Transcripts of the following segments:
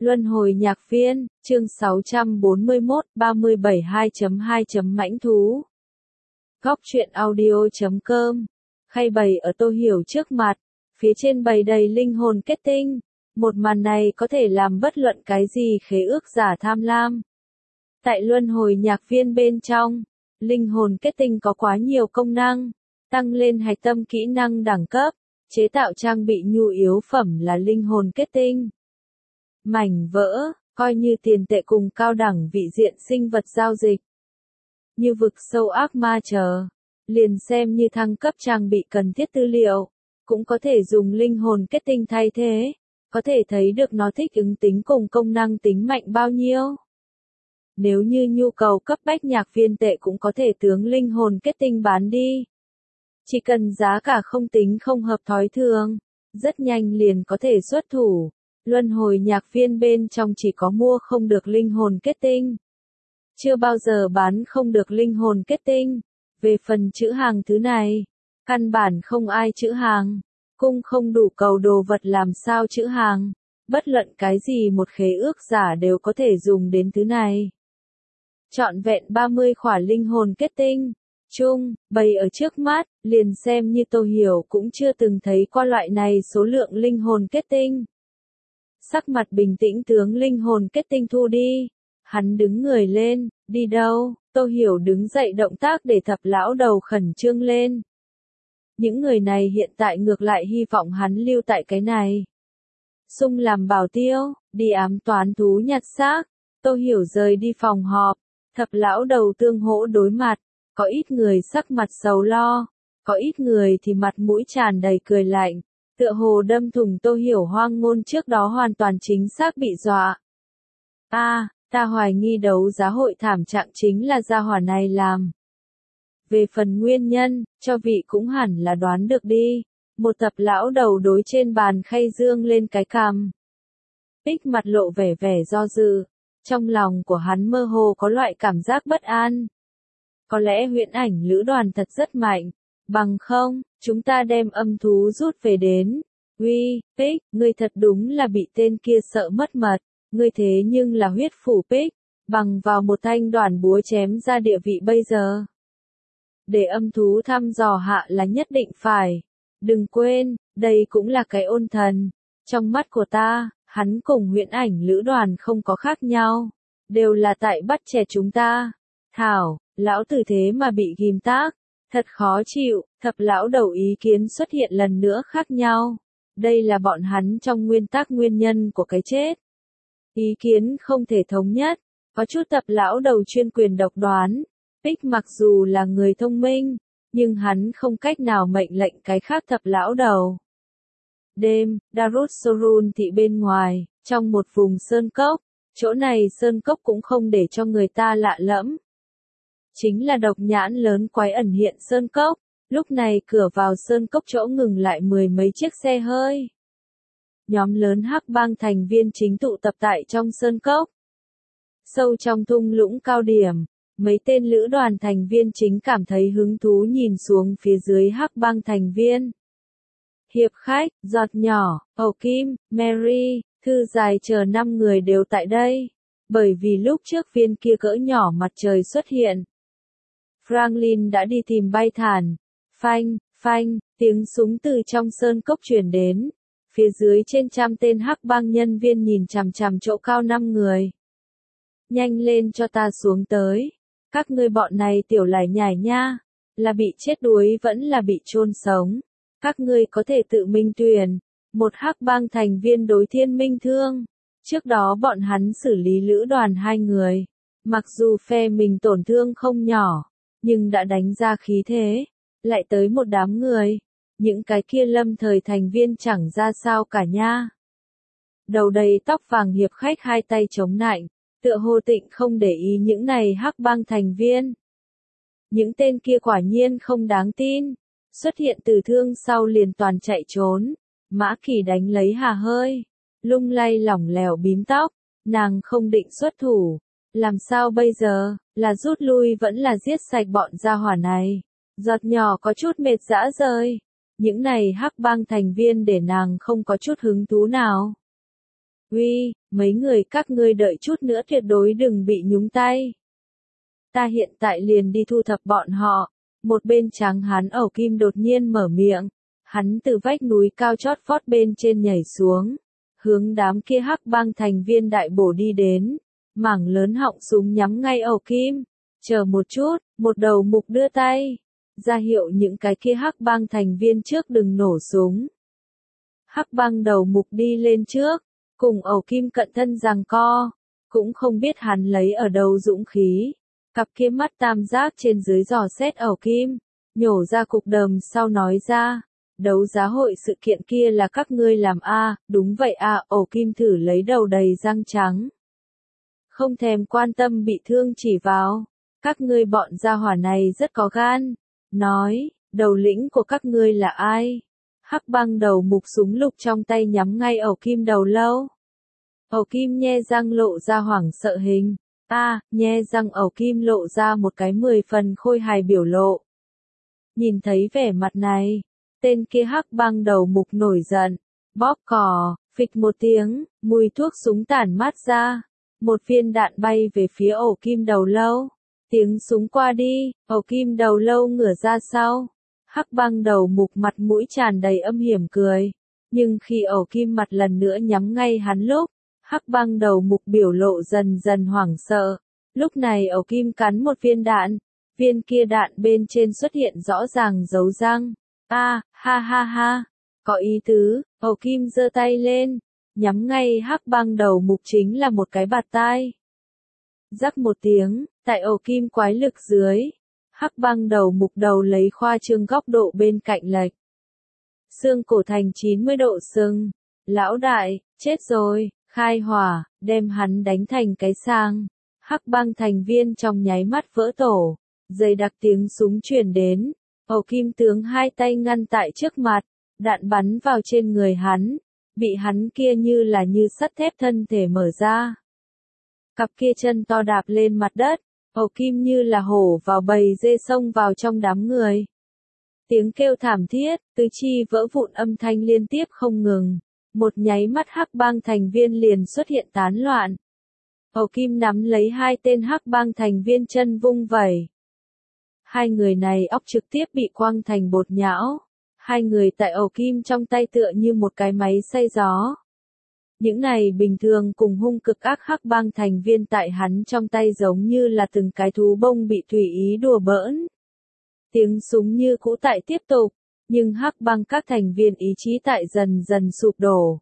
Luân hồi nhạc viên, chương 641, 37 2.2. Mãnh thú. Góc truyện audio.com. Khay bày ở Tô Hiểu trước mặt, phía trên bày đầy linh hồn kết tinh. Một màn này có thể làm bất luận cái gì khế ước giả tham lam. Tại luân hồi nhạc viên bên trong, linh hồn kết tinh có quá nhiều công năng, tăng lên hạch tâm kỹ năng đẳng cấp, chế tạo trang bị nhu yếu phẩm là linh hồn kết tinh. Mảnh vỡ, coi như tiền tệ cùng cao đẳng vị diện sinh vật giao dịch. Như vực sâu ác ma chờ, liền xem như thăng cấp trang bị cần thiết tư liệu, cũng có thể dùng linh hồn kết tinh thay thế, có thể thấy được nó thích ứng tính cùng công năng tính mạnh bao nhiêu. Nếu như nhu cầu cấp bách nhạc viên tệ cũng có thể tướng linh hồn kết tinh bán đi. Chỉ cần giá cả không tính không hợp thói thường, rất nhanh liền có thể xuất thủ. Luân hồi nhạc viên bên trong chỉ có mua không được linh hồn kết tinh. Chưa bao giờ bán không được linh hồn kết tinh. Về phần chữ hàng thứ này, căn bản không ai chữ hàng. Cung không đủ cầu đồ vật làm sao chữ hàng. Bất luận cái gì một khế ước giả đều có thể dùng đến thứ này. Trọn vẹn 30 khỏa linh hồn kết tinh. Chung, bày ở trước mắt, liền xem như Tô Hiểu cũng chưa từng thấy qua loại này số lượng linh hồn kết tinh. Sắc mặt bình tĩnh tướng linh hồn kết tinh thu đi. Hắn đứng người lên, đi đâu? Tô Hiểu đứng dậy động tác để thập lão đầu khẩn trương lên. Những người này hiện tại ngược lại hy vọng hắn lưu tại cái này. Sung làm bảo tiêu, đi ám toán thú nhặt xác. Tô Hiểu rời đi phòng họp. Thập lão đầu tương hỗ đối mặt. Có ít người sắc mặt sầu lo. Có ít người thì mặt mũi tràn đầy cười lạnh. Tựa hồ đâm thủng Tô Hiểu hoang ngôn trước đó hoàn toàn chính xác bị dọa. Ta hoài nghi đấu giá hội thảm trạng chính là gia hỏa này làm. Về phần nguyên nhân, cho vị cũng hẳn là đoán được đi. Một thập lão đầu đối trên bàn khay dương lên cái cằm. Bích mặt lộ vẻ vẻ do dự. Trong lòng của hắn mơ hồ có loại cảm giác bất an. Có lẽ huyễn ảnh lữ đoàn thật rất mạnh. Bằng không, chúng ta đem âm thú rút về đến. Uy, Pích, ngươi thật đúng là bị tên kia sợ mất mật. Ngươi thế nhưng là huyết phủ Pích, bằng vào một thanh đoản búa chém ra địa vị bây giờ. Để âm thú thăm dò hạ là nhất định phải. Đừng quên, đây cũng là cái ôn thần. Trong mắt của ta, hắn cùng huyễn ảnh lữ đoàn không có khác nhau. Đều là tại bắt trẻ chúng ta. Thảo, lão tử thế mà bị ghim tác. Thật khó chịu, thập lão đầu ý kiến xuất hiện lần nữa khác nhau. Đây là bọn hắn trong nguyên tắc nguyên nhân của cái chết. Ý kiến không thể thống nhất, có chút thập lão đầu chuyên quyền độc đoán. Bích mặc dù là người thông minh, nhưng hắn không cách nào mệnh lệnh cái khác thập lão đầu. Đêm, Darussurun thị bên ngoài, trong một vùng sơn cốc, chỗ này sơn cốc cũng không để cho người ta lạ lẫm. Chính là độc nhãn lớn quái ẩn hiện sơn cốc, lúc này cửa vào sơn cốc chỗ ngừng lại mười mấy chiếc xe hơi. Nhóm lớn hắc bang thành viên chính tụ tập tại trong sơn cốc. Sâu trong thung lũng cao điểm, mấy tên lữ đoàn thành viên chính cảm thấy hứng thú nhìn xuống phía dưới hắc bang thành viên. Hiệp khách, giọt nhỏ, Hầu Kim, Mary, Thư Dài chờ 5 người đều tại đây. Bởi vì lúc trước viên kia cỡ nhỏ mặt trời xuất hiện. Franklin đã đi tìm bay thản. Phanh, phanh, tiếng súng từ trong sơn cốc truyền đến. Phía dưới trên trăm tên hắc bang nhân viên nhìn chằm chằm chỗ cao 5 người. Nhanh lên cho ta xuống tới. Các ngươi bọn này tiểu lải nhải nha. Là bị chết đuối vẫn là bị chôn sống. Các ngươi có thể tự mình tuyển. Một hắc bang thành viên đối Thiên Minh Thương. Trước đó bọn hắn xử lý lữ đoàn 2 người. Mặc dù phe mình tổn thương không nhỏ, nhưng đã đánh ra khí thế. Lại tới một đám người. Những cái kia lâm thời thành viên chẳng ra sao cả nha. Đầu đầy tóc vàng hiệp khách hai tay chống nạnh, tựa hồ tịnh không để ý những này hắc bang thành viên. Những tên kia quả nhiên không đáng tin. Xuất hiện từ thương sau liền toàn chạy trốn. Mã Kỳ đánh lấy hà hơi. Lung lay lỏng lẻo bím tóc. Nàng không định xuất thủ. Làm sao bây giờ, là rút lui vẫn là giết sạch bọn gia hỏa này. Giọt nhỏ có chút mệt dã rời. Những này hắc bang thành viên để nàng không có chút hứng thú nào. Uy, mấy người các ngươi đợi chút nữa tuyệt đối đừng bị nhúng tay. Ta hiện tại liền đi thu thập bọn họ. Một bên tráng hán Ẩu Kim đột nhiên mở miệng. Hắn từ vách núi cao chót vót bên trên nhảy xuống. Hướng đám kia hắc bang thành viên đại bổ đi đến. Mảng lớn họng súng nhắm ngay Ẩu Kim. Chờ một chút, một đầu mục đưa tay. Ra hiệu những cái kia hắc bang thành viên trước đừng nổ súng. Hắc bang đầu mục đi lên trước. Cùng Ẩu Kim cận thân giằng co. Cũng không biết hắn lấy ở đâu dũng khí. Cặp kia mắt tam giác trên dưới dò xét Ẩu Kim. Nhổ ra cục đờm sau nói ra. Đấu giá hội sự kiện kia là các ngươi làm a? Đúng vậy a. Ẩu Kim thử lấy đầu đầy răng trắng. Không thèm quan tâm bị thương chỉ vào. Các ngươi bọn gia hỏa này rất có gan. Nói, đầu lĩnh của các ngươi là ai? Hắc bang đầu mục súng lục trong tay nhắm ngay Ẩu Kim đầu lâu. Ẩu Kim nhe răng lộ ra hoảng sợ hình. Nhe răng Ẩu Kim lộ ra một cái 10 phần khôi hài biểu lộ. Nhìn thấy vẻ mặt này, tên kia hắc bang đầu mục nổi giận, bóp cò, phịch một tiếng, mùi thuốc súng tản mát ra. Một viên đạn bay về phía Ẩu Kim đầu lâu. Tiếng súng qua đi, Ẩu Kim đầu lâu ngửa ra sau. Hắc bang đầu mục mặt mũi tràn đầy âm hiểm cười. Nhưng khi Ẩu Kim mặt lần nữa nhắm ngay hắn lúc, hắc bang đầu mục biểu lộ dần dần hoảng sợ. Lúc này Ẩu Kim cắn một viên đạn. Viên kia đạn bên trên xuất hiện rõ ràng dấu răng. Ha ha. Có ý tứ, Ẩu Kim giơ tay lên. Nhắm ngay hắc bang đầu mục chính là một cái bạt tai. Rắc một tiếng, tại Ẩu Kim quái lực dưới. Hắc bang đầu mục đầu lấy khoa trương góc độ bên cạnh lệch. Xương cổ thành 90 độ sưng. Lão đại, chết rồi, khai hỏa, đem hắn đánh thành cái sang. Hắc bang thành viên trong nháy mắt vỡ tổ. Dày đặc tiếng súng truyền đến. Ẩu Kim tướng hai tay ngăn tại trước mặt. Đạn bắn vào trên người hắn. Bị hắn kia như là như sắt thép thân thể mở ra. Cặp kia chân to đạp lên mặt đất. Ẩu Kim như là hổ vào bầy dê xông vào trong đám người. Tiếng kêu thảm thiết, tứ chi vỡ vụn âm thanh liên tiếp không ngừng. Một nháy mắt hắc bang thành viên liền xuất hiện tán loạn. Ẩu Kim nắm lấy hai tên hắc bang thành viên chân vung vẩy. Hai người này óc trực tiếp bị quăng thành bột nhão. Hai người tại Ẩu Kim trong tay tựa như một cái máy xay gió. Những này bình thường cùng hung cực ác hắc bang thành viên tại hắn trong tay giống như là từng cái thú bông bị tùy ý đùa bỡn. Tiếng súng như cũ tại tiếp tục, nhưng hắc bang các thành viên ý chí tại dần dần sụp đổ.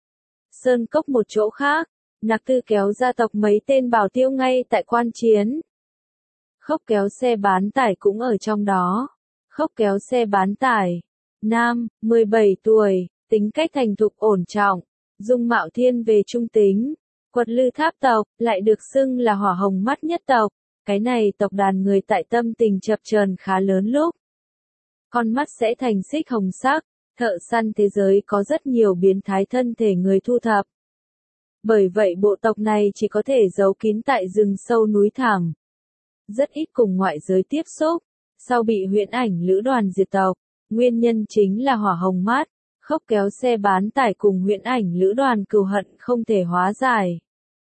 Sơn cốc một chỗ khác, Nặc Tư kéo gia tộc mấy tên bảo tiêu ngay tại quan chiến. Khốc kéo xe bán tải cũng ở trong đó. Khốc kéo xe bán tải. Nam, 17 tuổi, tính cách thành thục ổn trọng, dung mạo thiên về trung tính. Quật Lư Tháp tộc, lại được xưng là hỏa hồng mắt nhất tộc. Cái này tộc đàn người tại tâm tình chập chờn khá lớn lúc. Con mắt sẽ thành xích hồng sắc, thợ săn thế giới có rất nhiều biến thái thân thể người thu thập. Bởi vậy bộ tộc này chỉ có thể giấu kín tại rừng sâu núi thẳm. Rất ít cùng ngoại giới tiếp xúc, sau bị huyễn ảnh lữ đoàn diệt tộc, nguyên nhân chính là hỏa hồng mắt, khốc kéo xe bán tải cùng huyễn ảnh lữ đoàn cừu hận không thể hóa giải.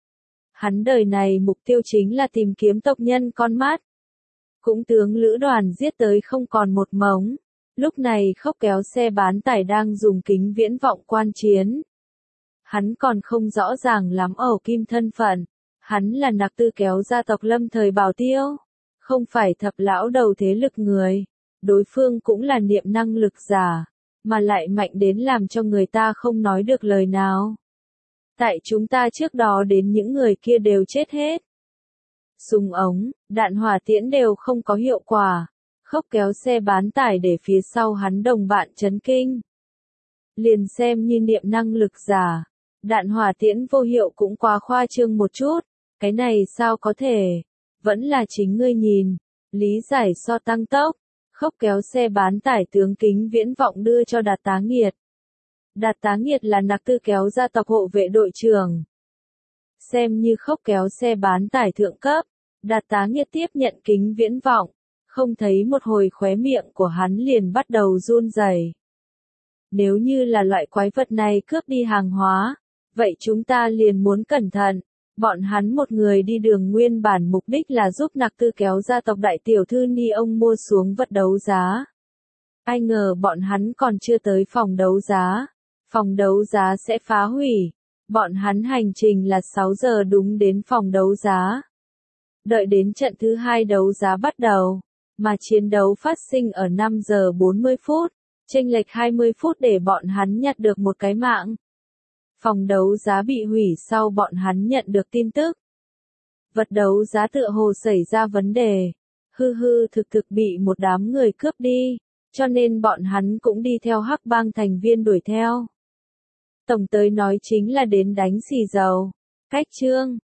Hắn đời này mục tiêu chính là tìm kiếm tộc nhân con mắt. Cũng tướng lữ đoàn giết tới không còn một mống. Lúc này khốc kéo xe bán tải đang dùng kính viễn vọng quan chiến. Hắn còn không rõ ràng lắm Ẩu Kim thân phận. Hắn là Nặc Tư kéo gia tộc lâm thời bảo tiêu. Không phải thập lão đầu thế lực người. Đối phương cũng là niệm năng lực giả. Mà lại mạnh đến làm cho người ta không nói được lời nào. Tại chúng ta trước đó đến những người kia đều chết hết. Súng ống, đạn hỏa tiễn đều không có hiệu quả. Khốc kéo xe bán tải để phía sau hắn đồng bạn chấn kinh. Liền xem như niệm năng lực giả. Đạn hỏa tiễn vô hiệu cũng quá khoa trương một chút. Cái này sao có thể? Vẫn là chính ngươi nhìn. Lý giải so tăng tốc. Khốc kéo xe bán tải tướng kính viễn vọng đưa cho Đạt Tá Nghiệt. Đạt Tá Nghiệt là Nặc Tư kéo gia tộc hộ vệ đội trưởng. Xem như khốc kéo xe bán tải thượng cấp, Đạt Tá Nghiệt tiếp nhận kính viễn vọng, không thấy một hồi khóe miệng của hắn liền bắt đầu run rẩy. Nếu như là loại quái vật này cướp đi hàng hóa, Vậy chúng ta liền muốn cẩn thận. Bọn hắn một người đi đường nguyên bản mục đích là giúp Nặc Tư kéo gia tộc đại tiểu thư Ni ông mua xuống vật đấu giá. Ai ngờ bọn hắn còn chưa tới phòng đấu giá. Phòng đấu giá sẽ phá hủy. Bọn hắn hành trình là 6 giờ đúng đến phòng đấu giá. Đợi đến trận thứ 2 đấu giá bắt đầu, mà chiến đấu phát sinh ở 5 giờ 40 phút, chênh lệch 20 phút để bọn hắn nhặt được một cái mạng. Phòng đấu giá bị hủy sau bọn hắn nhận được tin tức. Vật đấu giá tựa hồ xảy ra vấn đề. Thực bị một đám người cướp đi, cho nên bọn hắn cũng đi theo Hắc Bang thành viên đuổi theo. Tổng tới nói chính là đến đánh xì dầu. Cách chương